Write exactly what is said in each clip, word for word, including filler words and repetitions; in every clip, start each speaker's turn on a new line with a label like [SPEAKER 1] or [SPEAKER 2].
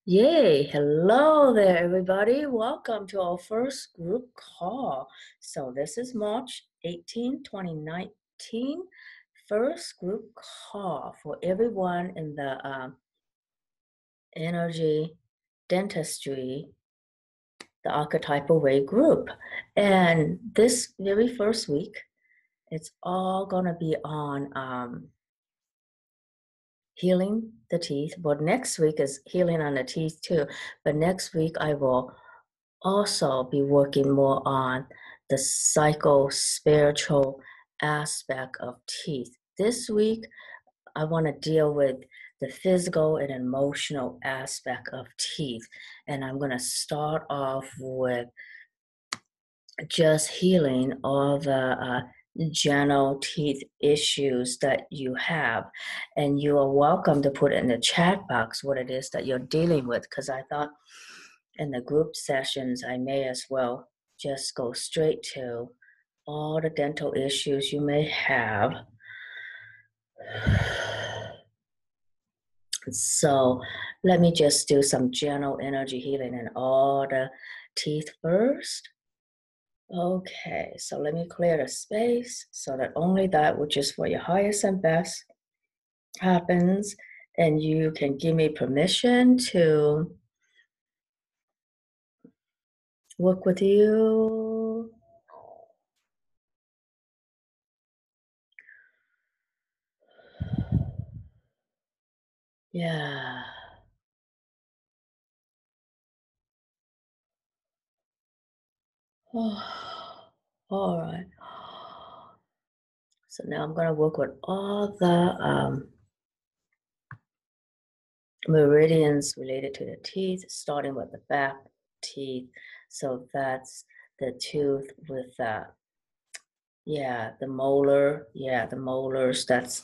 [SPEAKER 1] Yay, hello there, everybody. Welcome to our first group call. So this is March eighteenth, twenty nineteen, first group call for everyone in the um, energy dentistry, the archetypal way group. And this very first week, it's all going to be on um, healing the teeth. But next week is healing on the teeth too. But next week I will also be working more on the psycho spiritual aspect of teeth. This week, I want to deal with the physical and emotional aspect of teeth. And I'm going to start off with just healing all the uh, general teeth issues that you have. And you are welcome to put in the chat box what it is that you're dealing with, because I thought in the group sessions, I may as well just go straight to all the dental issues you may have. So let me just do some general energy healing in all the teeth first. Okay, so let me clear the space so that only that which is for your highest and best happens, and you can give me permission to work with you. Yeah. Oh, all right. So now I'm going to work with all the um, meridians related to the teeth, starting with the back teeth. So that's the tooth with, uh, yeah, the molar, yeah, the molars that's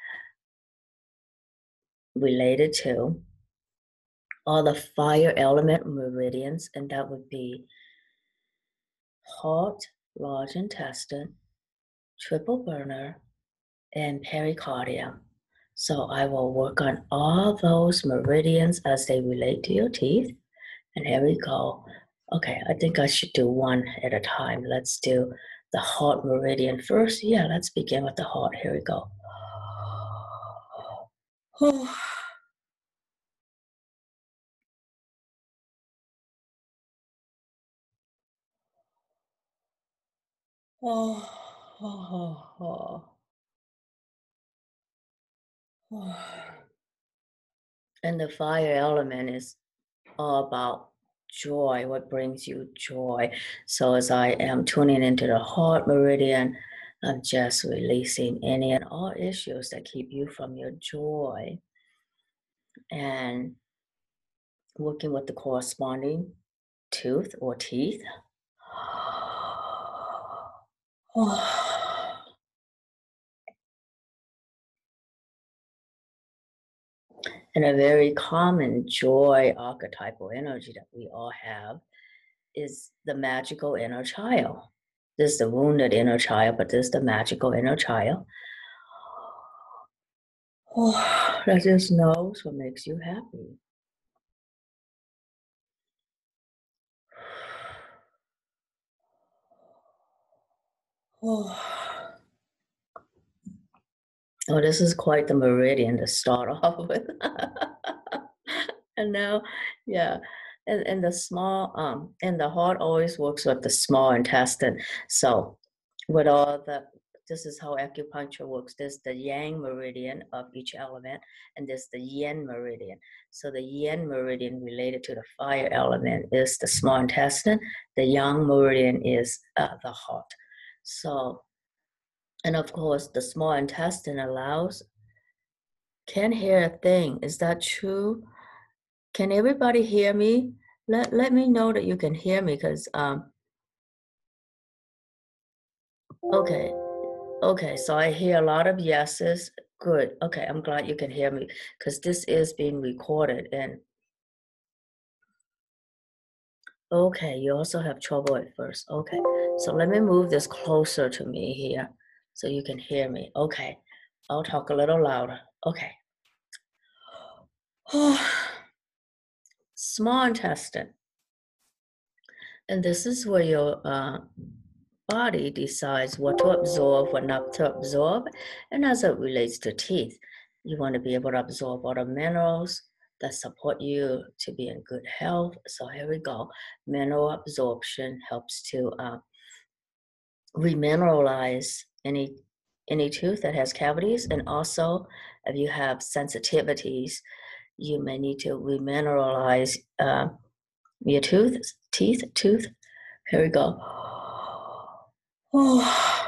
[SPEAKER 1] related to all the fire element meridians, and that would be heart, large intestine, triple burner, and pericardium. So I will work on all those meridians as they relate to your teeth. And here we go. Okay, I think I should do one at a time. Let's do the heart meridian first. Yeah, let's begin with the heart. Here we go. Oh. Oh, oh, oh, oh. And the fire element is all about joy, what brings you joy. So as I am tuning into the heart meridian, I'm just releasing any and all issues that keep you from your joy and working with the corresponding tooth or teeth. And a very common joy archetypal energy that we all have is the magical inner child. This is the wounded inner child, but this is the magical inner child. Oh, that just knows what makes you happy. Oh. Oh, this is quite the meridian to start off with. And now, yeah, and, and the small, um, and the heart always works with the small intestine. So with all the, this is how acupuncture works. There's the yang meridian of each element, and there's the yin meridian. So the yin meridian related to the fire element is the small intestine. The yang meridian is uh, the heart. So, and of course, the small intestine allows, can't hear a thing. Is that true? Can everybody hear me? Let, let me know that you can hear me, because, um, okay. Okay, so I hear a lot of yeses. Good. Okay, I'm glad you can hear me, because this is being recorded. And okay, you also have trouble at first. Okay, so let me move this closer to me here so you can hear me. Okay, I'll talk a little louder. Okay. small intestine. And this is where your uh, body decides what to absorb, what not to absorb. And as it relates to teeth, you want to be able to absorb all the minerals that support you to be in good health. So here we go. Mineral absorption helps to uh, remineralize any any tooth that has cavities, and also if you have sensitivities, you may need to remineralize uh, your tooth, teeth, tooth. Here we go. Oh.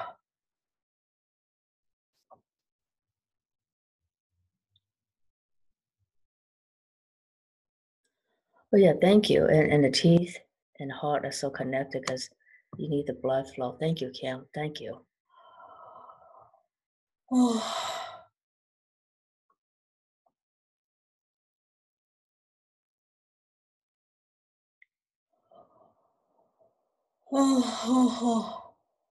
[SPEAKER 1] Oh yeah, thank you. And, and the teeth and heart are so connected because you need the blood flow. Thank you, Kim. Thank you. Oh. Oh, oh, oh.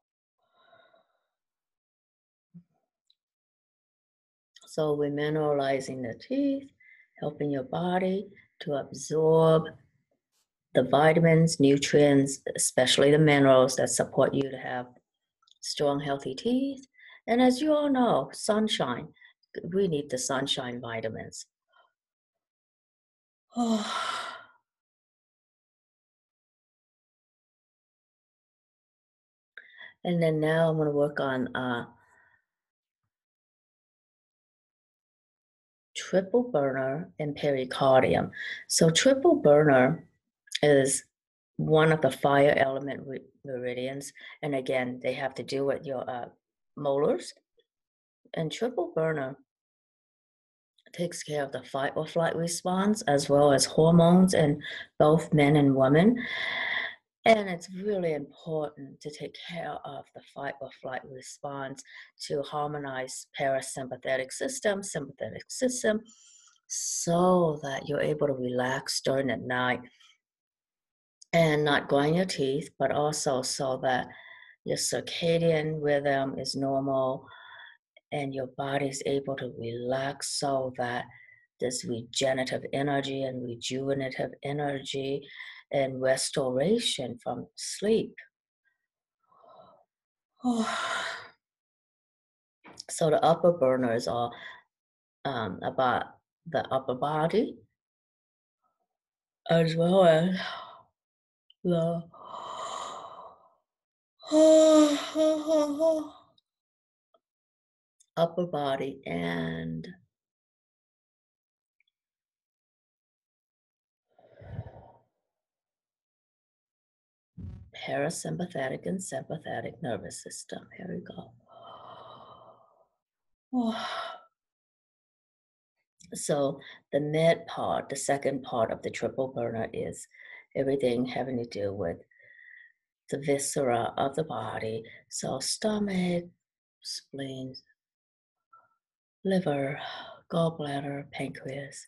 [SPEAKER 1] So we're mineralizing the teeth, helping your body to absorb the vitamins, nutrients, especially the minerals that support you to have strong, healthy teeth. And as you all know, sunshine, we need the sunshine vitamins. Oh. And then now I'm going to work on uh, triple burner and pericardium. So triple burner is one of the fire element meridians. And again, they have to do with your uh, molars. And triple burner takes care of the fight or flight response as well as hormones in both men and women. And it's really important to take care of the fight or flight response to harmonize parasympathetic system, sympathetic system, so that you're able to relax during the night and not grind your teeth, but also so that your circadian rhythm is normal and your body is able to relax so that this regenerative energy and rejuvenative energy and restoration from sleep. So the upper burners are um, about the upper body as well as the upper body and parasympathetic and sympathetic nervous system. Here we go. So the mid part, the second part of the triple burner is everything having to do with the viscera of the body. So stomach, spleen, liver, gallbladder, pancreas.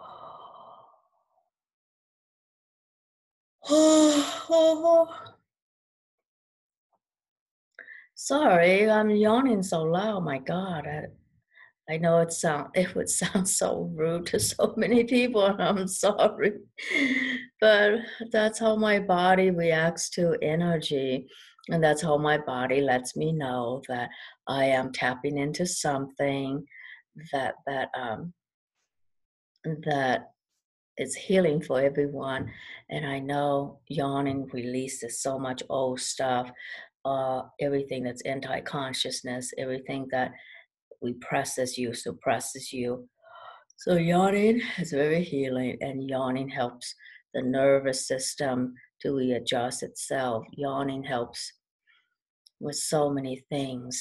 [SPEAKER 1] Sorry, I'm yawning so loud. My God, I, I know it sound it would sound so rude to so many people, and I'm sorry. But that's how my body reacts to energy. And that's how my body lets me know that I am tapping into something that that um that is healing for everyone. And I know yawning releases so much old stuff, uh, everything that's anti-consciousness, everything that represses you, suppresses you. So yawning is very healing, and yawning helps the nervous system to readjust itself. Yawning helps with so many things.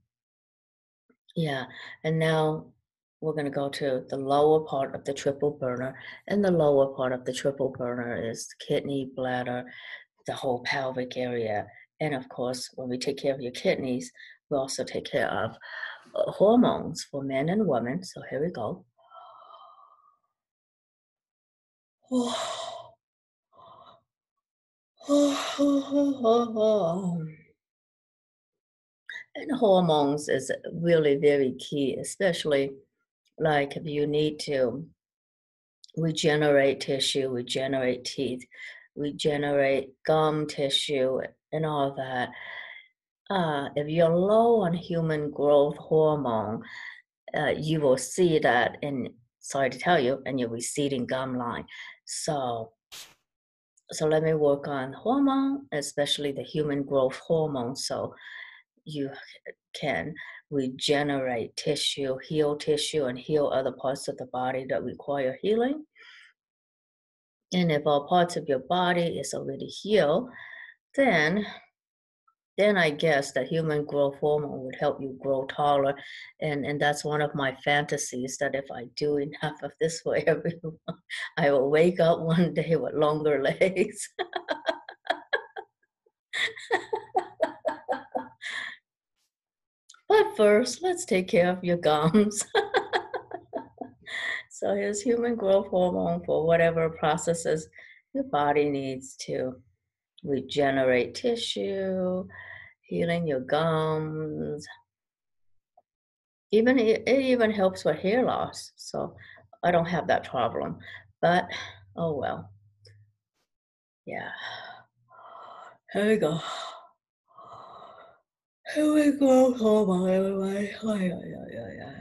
[SPEAKER 1] Yeah, and now we're going to go to the lower part of the triple burner. And the lower part of the triple burner is kidney, bladder, the whole pelvic area. And of course, when we take care of your kidneys, we also take care of uh, hormones for men and women. So here we go. And hormones is really very key, especially like if you need to we generate tissue, we generate teeth, we generate gum tissue, and all that. Uh, if you're low on human growth hormone, uh, you will see that in, sorry to tell you, in your receding gum line. So, so let me work on hormone, especially the human growth hormone, so you can regenerate tissue, heal tissue, and heal other parts of the body that require healing. And if all parts of your body is already healed, then then I guess the human growth hormone would help you grow taller. And, and that's one of my fantasies, that if I do enough of this for everyone, I will wake up one day with longer legs. But first, let's take care of your gums. So here's human growth hormone for whatever processes your body needs to regenerate tissue, healing your gums. Even it, it even helps with hair loss. So I don't have that problem. But oh well. Yeah. Here we go. Here we go. Hormone everywhere. Oh, yeah, yeah, yeah, yeah.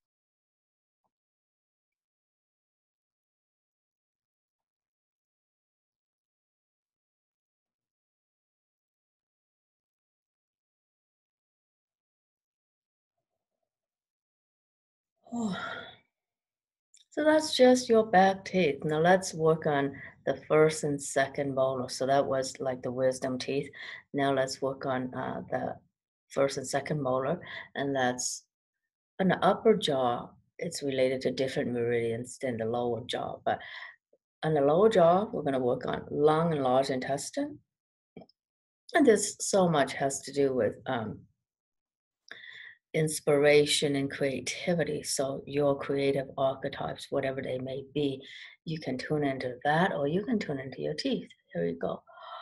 [SPEAKER 1] Oh. So that's just your back teeth. Now let's work on the first and second molar. So that was like the wisdom teeth. Now let's work on uh, the first and second molar, and that's on the upper jaw. It's related to different meridians than the lower jaw. But on the lower jaw, we're going to work on lung and large intestine. And this so much has to do with um, inspiration and creativity. So your creative archetypes, whatever they may be, you can tune into that, or you can tune into your teeth. Here you go.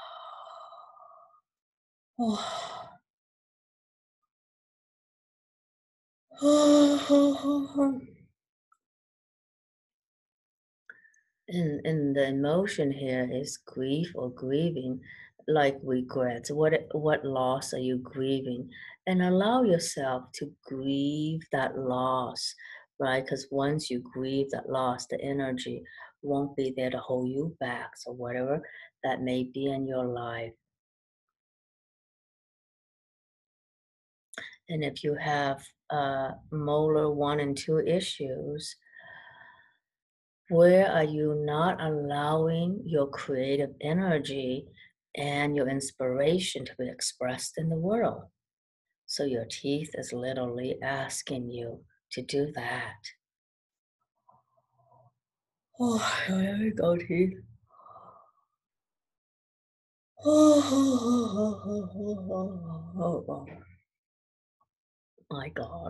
[SPEAKER 1] And, and the emotion here is grief or grieving, like regrets. What what loss are you grieving? And allow yourself to grieve that loss, right? Because once you grieve that loss, the energy won't be there to hold you back. So whatever that may be in your life. And if you have uh, molar one and two issues, where are you not allowing your creative energy and your inspiration to be expressed in the world? So your teeth is literally asking you to do that. Oh, there we go, teeth. Oh, my God.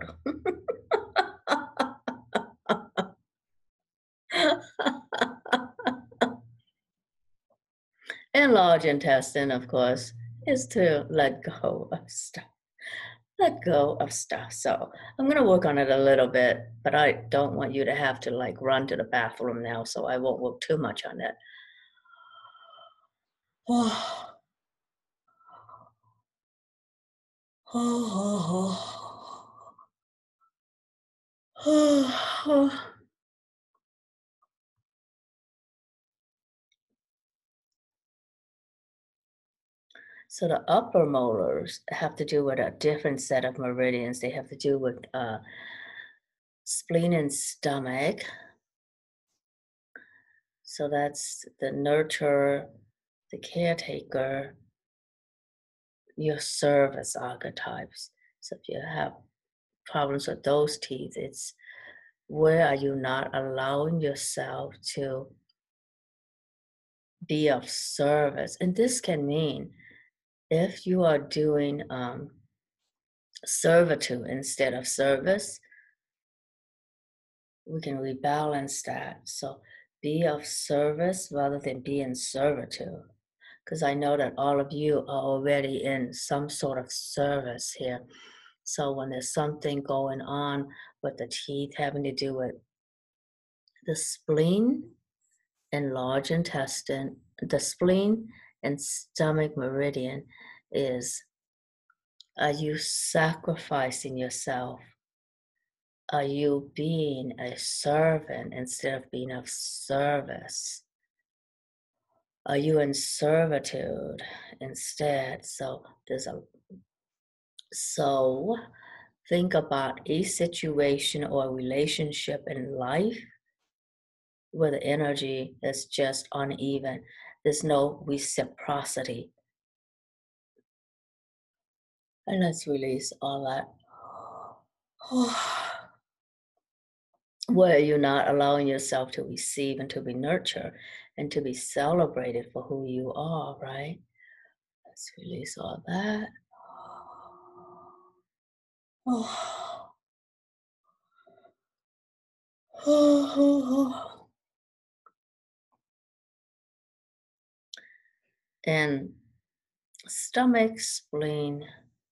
[SPEAKER 1] And large intestine, of course, is to let go of stuff. Let go of stuff. So I'm going to work on it a little bit, but I don't want you to have to like run to the bathroom now, so I won't work too much on it. Oh, oh, oh, oh. So the upper molars have to do with a different set of meridians. They have to do with uh, spleen and stomach. So that's the nurturer, the caretaker, your service archetypes. So if you have problems with those teeth, it's where are you not allowing yourself to be of service? And this can mean if you are doing um, servitude instead of service, we can rebalance that. So be of service rather than be in servitude. Because I know that all of you are already in some sort of service here. So when there's something going on with the teeth having to do with the spleen, and large intestine, the spleen and stomach meridian is, are you sacrificing yourself? Are you being a servant instead of being of service? Are you in servitude instead? So there's a so think about a situation or a relationship in life where the energy is just uneven. There's no reciprocity. And let's release all that. Where you're not allowing yourself to receive and to be nurtured and to be celebrated for who you are, right? Let's release all that. And stomach, spleen,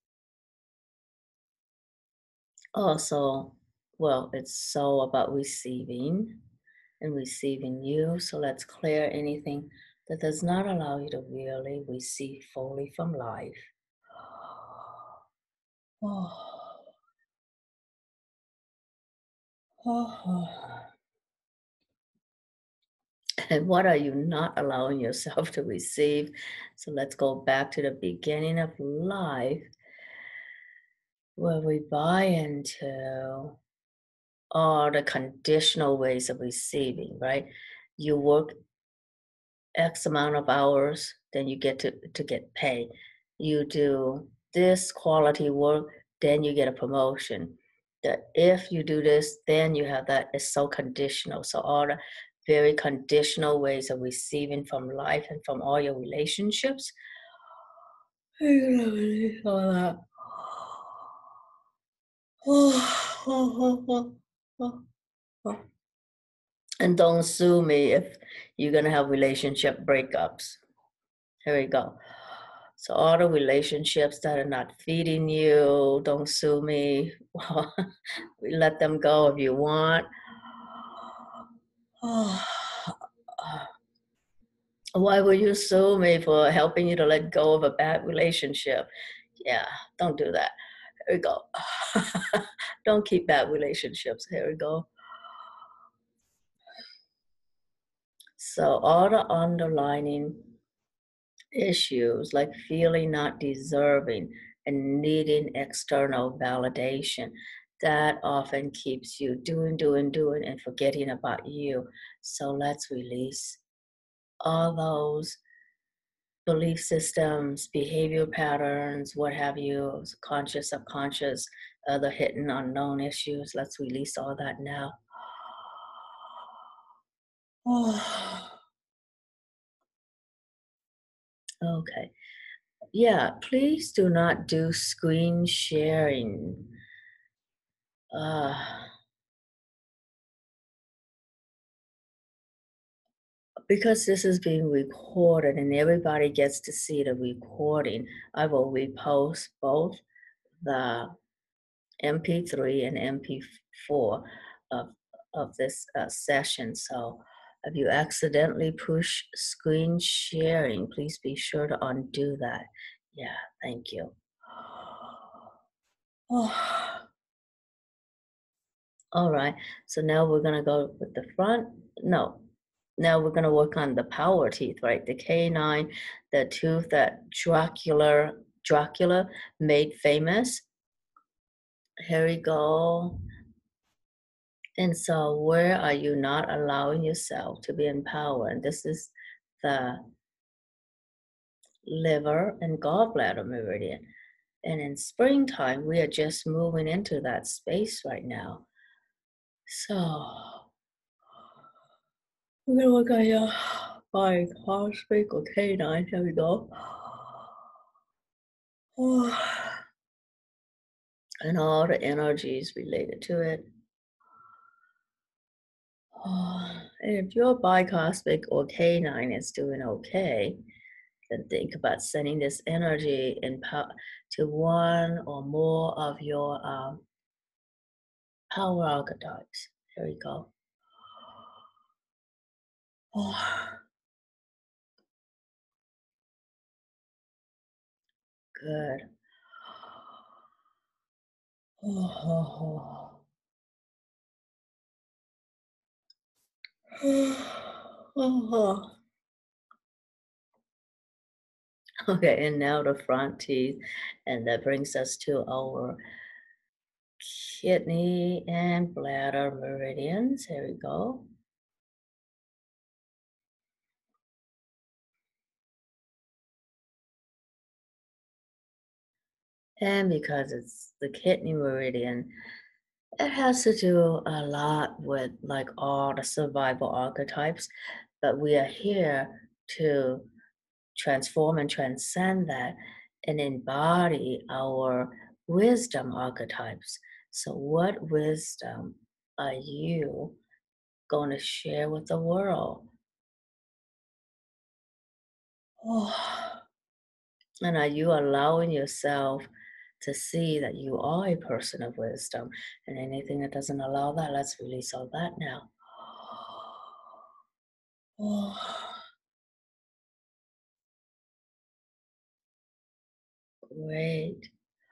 [SPEAKER 1] also, well, it's so about receiving and receiving you. So let's clear anything that does not allow you to really receive fully from life. And what are you not allowing yourself to receive? So let's go back to the beginning of life where we buy into all the conditional ways of receiving, right? You work X amount of hours, then you get to, to get paid. You do this quality work, then you get a promotion. That if you do this, then you have that. It's so conditional. So all the very conditional ways of receiving from life and from all your relationships. All that. And don't sue me if you're gonna have relationship breakups. Here we go. So all the relationships that are not feeding you, don't sue me. Well, let them go if you want. Why would you sue me for helping you to let go of a bad relationship? Yeah, don't do that. Here we go. Don't keep bad relationships. Here we go. So all the underlining issues like feeling not deserving and needing external validation, that often keeps you doing, doing, doing and forgetting about you. So let's release all those belief systems, behavior patterns, what have you, conscious, subconscious, other hidden unknown issues. Let's release all that now. Okay. Yeah, please do not do screen sharing. Uh, because this is being recorded and everybody gets to see the recording, I will repost both the M P three and M P four of, of this uh, session. So if you accidentally push screen sharing, please be sure to undo that. Yeah, thank you. Oh. All right, so now we're gonna go with the front. No, now we're gonna work on the power teeth, right? The canine, the tooth that Dracula, Dracula made famous. Here we go. And so where are you not allowing yourself to be empowered? And this is the liver and gallbladder meridian. And in springtime, we are just moving into that space right now. So we're gonna work on your bicosmic or canine. Here we go. And all the energies related to it. And if your bicosmic or canine is doing okay, then think about sending this energy in power to one or more of your um, power archetypes. Here we go. Oh, good. Oh, oh. Okay, and now the front teeth, and that brings us to our kidney and bladder meridians. Here we go. And because it's the kidney meridian, it has to do a lot with like all the survival archetypes, but we are here to transform and transcend that and embody our wisdom archetypes. So, what wisdom are you going to share with the world? Oh, and are you allowing yourself to see that you are a person of wisdom? And anything that doesn't allow that, let's release all that now. Oh, great.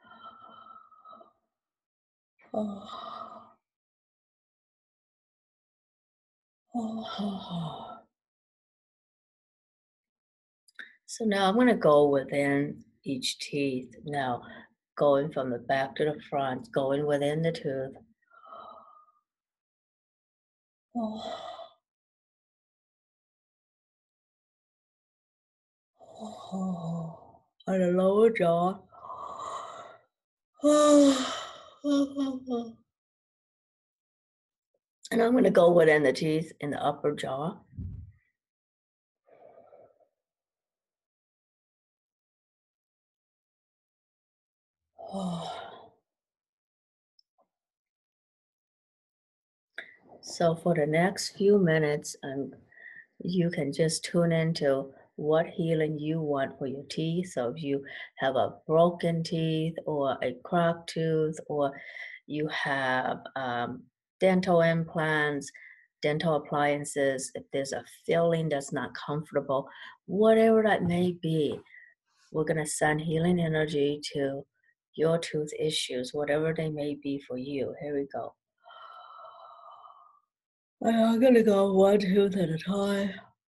[SPEAKER 1] Oh, oh. So now I'm going to go within each teeth. Now, going from the back to the front, going within the tooth. Oh, oh, on the lower jaw. And I'm going to go within the teeth in the upper jaw. So for the next few minutes, um, you can just tune into what healing you want for your teeth. So if you have a broken teeth or a cracked tooth, or you have um, dental implants, dental appliances, if there's a feeling that's not comfortable, whatever that may be, we're going to send healing energy to your tooth issues, whatever they may be for you. Here we go. And I'm going to go one tooth at a time.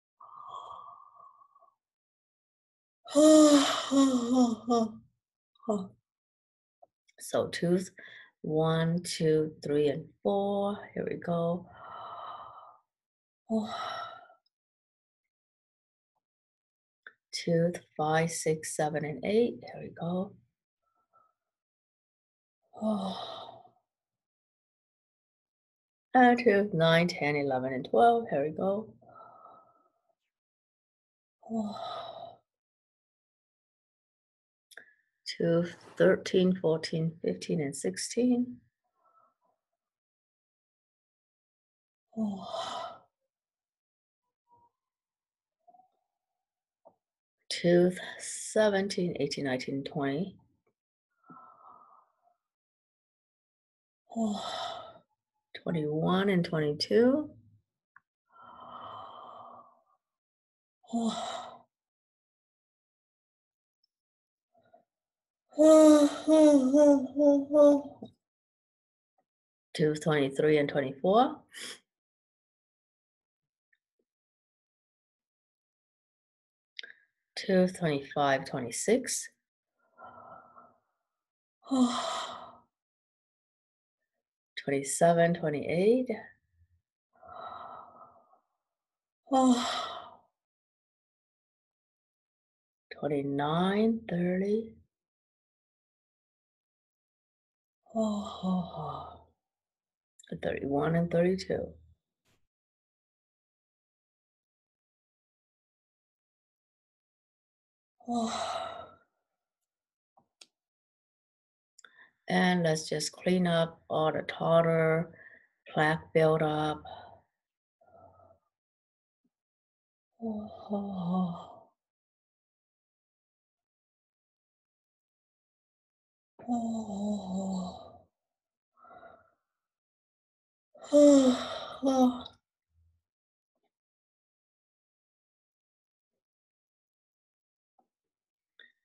[SPEAKER 1] So tooth one, two, three, and four. Here we go. Tooth five, six, seven, and eight. There we go. And tooth nine, ten, eleven, and twelve. Here we go. Tooth thirteen, fourteen, fifteen, and sixteen. Tooth seventeen, eighteen, nineteen, twenty. twenty-one and twenty-two. Tooth twenty-three and twenty-four. Tooth twenty-five, twenty-six. twenty-seven, twenty-eight. twenty-nine, thirty. thirty-one and thirty-two. And let's just clean up all the tartar, plaque buildup.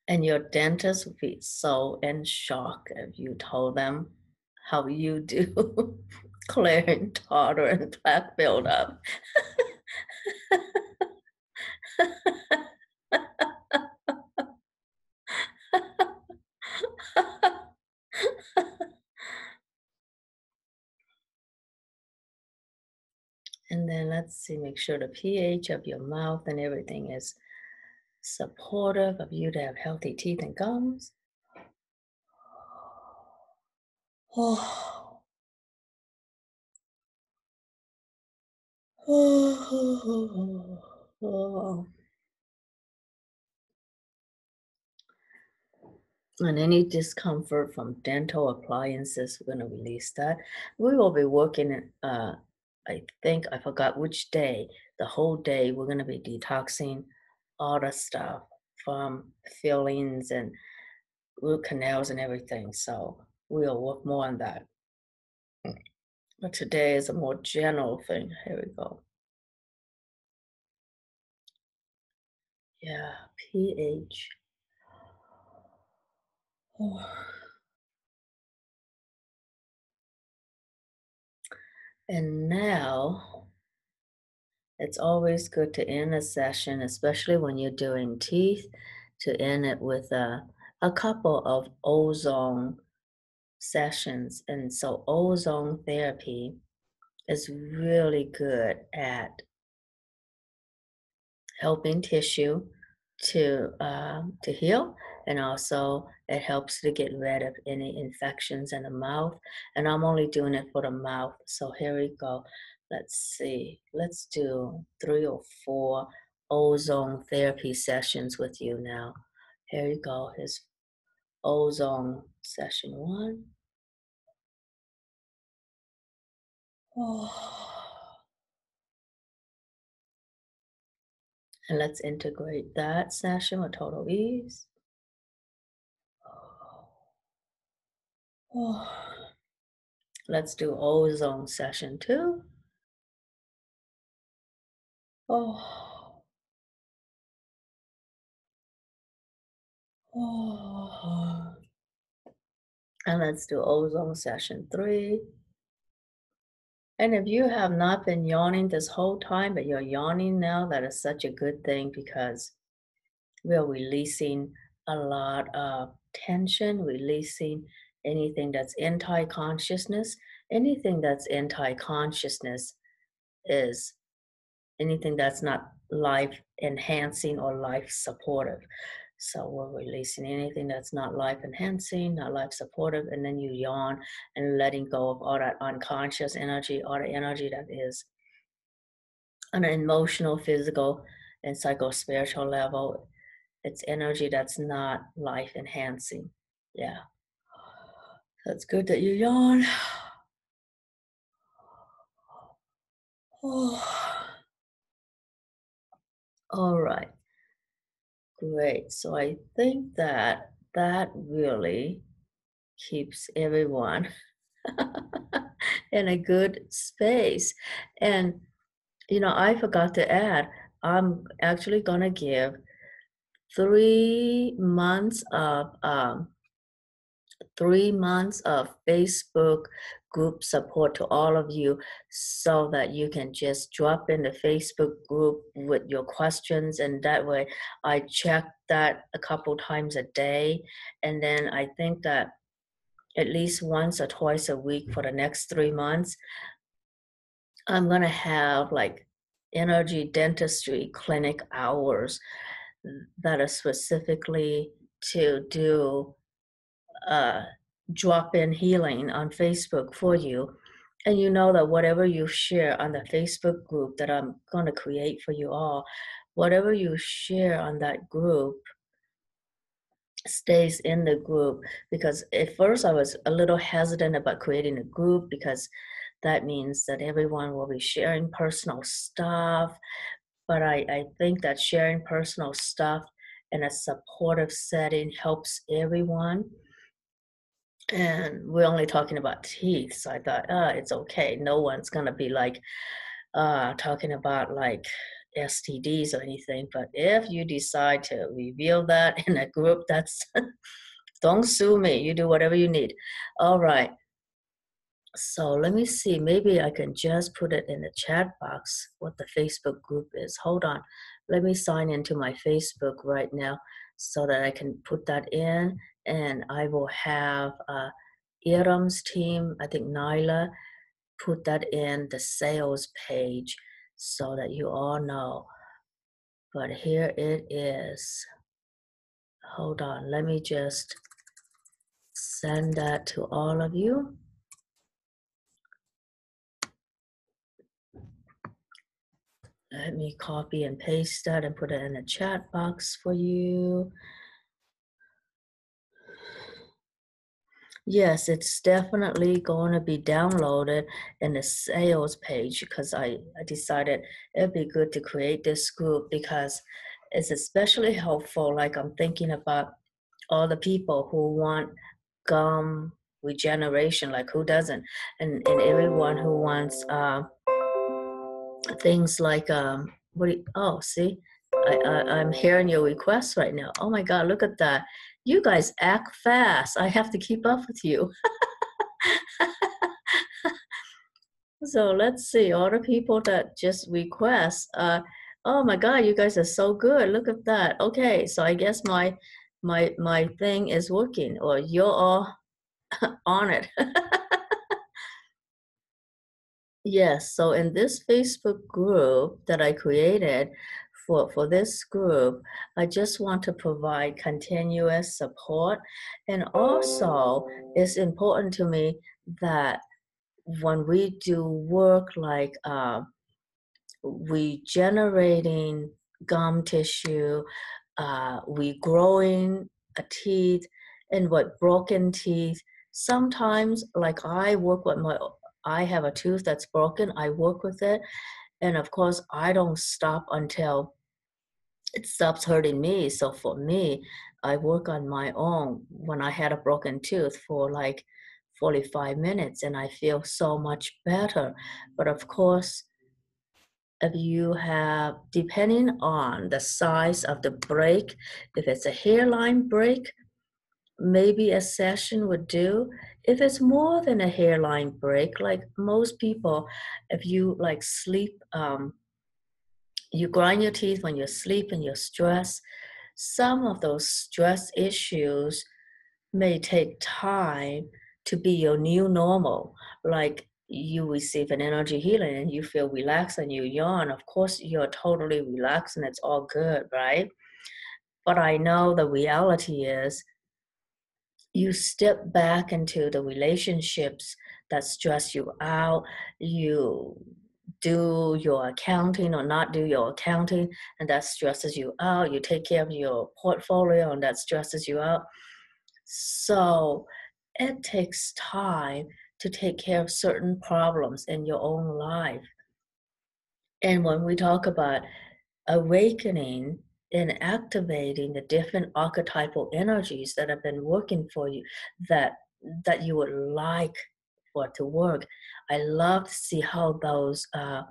[SPEAKER 1] And your dentist would be so in shock if you told them how you do clearing tartar and plaque buildup. And then let's see, make sure the pH of your mouth and everything is supportive of you to have healthy teeth and gums. Oh. Oh. And any discomfort from dental appliances, we're going to release that. We will be working, uh, I think, I forgot which day, the whole day, we're going to be detoxing all the stuff from fillings and root canals and everything. So we'll work more on that. But today is a more general thing. Here we go. Yeah, pH. Oh. And now it's always good to end a session, especially when you're doing teeth, to end it with a, a couple of ozone sessions. And so, ozone therapy is really good at helping tissue to um, to heal, and also it helps to get rid of any infections in the mouth. And I'm only doing it for the mouth. So here we go. Let's see. Let's do three or four ozone therapy sessions with you now. Here you go. Here's ozone session one. Oh. And let's integrate that session with total ease. Oh. Let's do ozone session two. Oh. Oh. And let's do ozone session three. And if you have not been yawning this whole time, but you're yawning now, that is such a good thing, because we're releasing a lot of tension, releasing anything that's anti-consciousness. Anything that's anti-consciousness is anything that's not life enhancing or life supportive. So we're releasing anything that's not life enhancing, not life supportive, and then you yawn and letting go of all that unconscious energy, all the energy that is on an emotional, physical, and psycho spiritual level. It's energy that's not life enhancing. Yeah. That's good that you yawn. Oh. All right. Great. So I think that that really keeps everyone in a good space. And, you know, I forgot to add, I'm actually going to give three months of um, three months of Facebook group support to all of you, so that you can just drop in the Facebook group with your questions, and that way I check that a couple times a day. And then I think that at least once or twice a week for the next three months, I'm going to have like energy dentistry clinic hours that are specifically to do uh, drop-in healing on Facebook for you. And you know that whatever you share on the Facebook group that I'm going to create for you all, whatever you share on that group stays in the group. Because at first I was a little hesitant about creating a group, because that means that everyone will be sharing personal stuff. But I, I think that sharing personal stuff in a supportive setting helps everyone. And we're only talking about teeth, so I thought, ah, it's okay. No one's gonna be like uh talking about like S T Ds or anything. But if you decide to reveal that in a group, that's don't sue me. You do whatever you need. All right. So let me see. Maybe I can just put it in the chat box what the Facebook group is. Hold on. Let me sign into my Facebook right now so that I can put that in, and I will have uh, Iram's team, I think Nyla, put that in the sales page so that you all know. But here it is. Hold on. Let me just send that to all of you. Let me copy and paste that and put it in the chat box for you. Yes, it's definitely going to be downloaded in the sales page because I, I decided it'd be good to create this group because it's especially helpful. Like I'm thinking about all the people who want gum regeneration, like who doesn't? And, and everyone who wants uh, things like, um, what do you, oh, see, I, I, I'm hearing your requests right now. Oh my God, look at that. You guys act fast. I have to keep up with you. So let's see, all the people that just request, uh, oh my God, you guys are so good. Look at that. Okay, so I guess my my my thing is working, or you're all on it. Yes, so in this Facebook group that I created for, for this group, I just want to provide continuous support. And also, it's important to me that when we do work like uh, regenerating gum tissue, uh, regrowing a teeth, and what broken teeth. Sometimes, like I work with my, I have a tooth that's broken. I work with it, and of course, I don't stop until it stops hurting me. So for me, I work on my own when I had a broken tooth for like forty-five minutes, and I feel so much better. But of course, if you have, depending on the size of the break, if it's a hairline break, maybe a session would do. If it's more than a hairline break, like most people, if you like sleep, um, you grind your teeth when you sleep and you're stressed, some of those stress issues may take time to be your new normal. Like you receive an energy healing and you feel relaxed and you yawn. Of course, you're totally relaxed and it's all good, right? But I know the reality is you step back into the relationships that stress you out. You do your accounting or not do your accounting, and that stresses you out. You take care of your portfolio, and that stresses you out. So it takes time to take care of certain problems in your own life. And when we talk about awakening and activating the different archetypal energies that have been working for you, that that you would like for it to work, I love to see how those uh,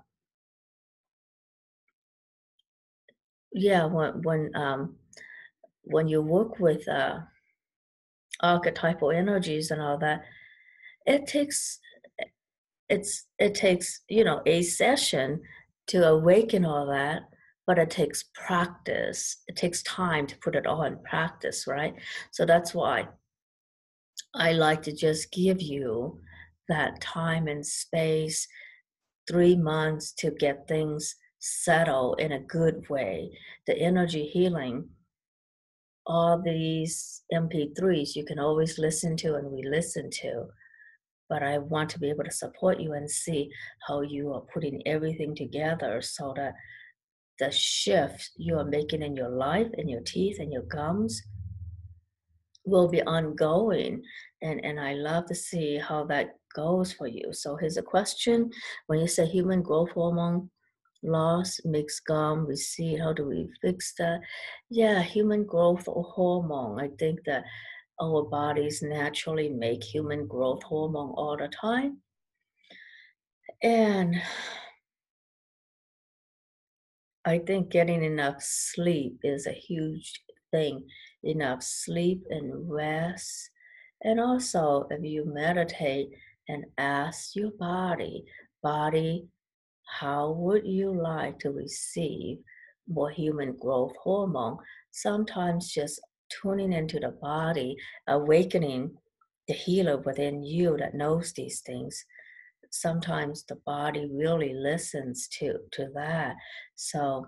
[SPEAKER 1] yeah, when when um, when you work with uh, archetypal energies and all that, it takes it's it takes you know a session to awaken all that, but it takes practice. It takes time to put it all in practice, right? So that's why I like to just give you that time and space, three months to get things settled in a good way. The energy healing, all these M P threes you can always listen to and re-listen to. But I want to be able to support you and see how you are putting everything together so that the shift you are making in your life, in your teeth, and your gums will be ongoing. And, and I love to see how that goes for you. So here's a question. When you say human growth hormone loss makes gum recede, how do we fix that? Yeah, human growth hormone. I think that our bodies naturally make human growth hormone all the time. And I think getting enough sleep is a huge thing. Enough sleep and rest. And also, if you meditate and ask your body, body, how would you like to receive more human growth hormone? Sometimes just tuning into the body, awakening the healer within you that knows these things. Sometimes the body really listens to to that. So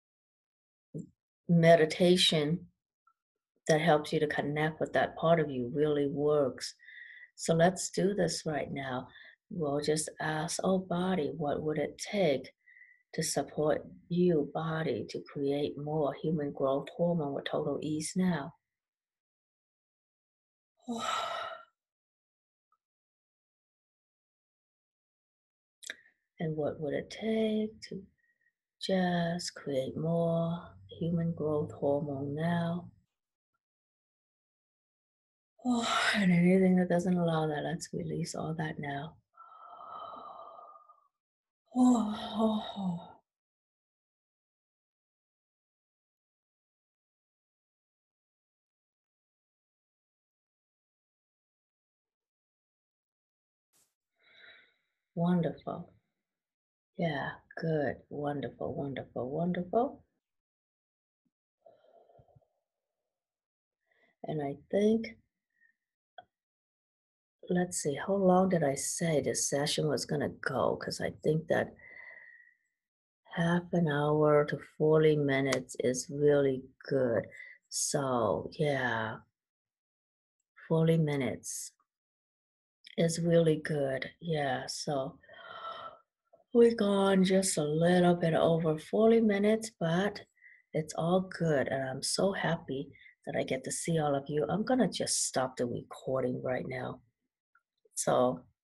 [SPEAKER 1] meditation that helps you to connect with that part of you really works. So let's do this right now. We'll just ask, oh, body, what would it take to support you, body, to create more human growth hormone with total ease now? And what would it take to just create more human growth hormone now? Oh, and anything that doesn't allow that, let's release all that now. Oh, oh, oh. Wonderful. Yeah, good. Wonderful, wonderful, wonderful. And I think, let's see, how long did I say this session was going to go? Because I think that half an hour to forty minutes is really good. So, yeah, forty minutes is really good. Yeah, so we're gone just a little bit over forty minutes, but it's all good. And I'm so happy that I get to see all of you. I'm going to just stop the recording right now. So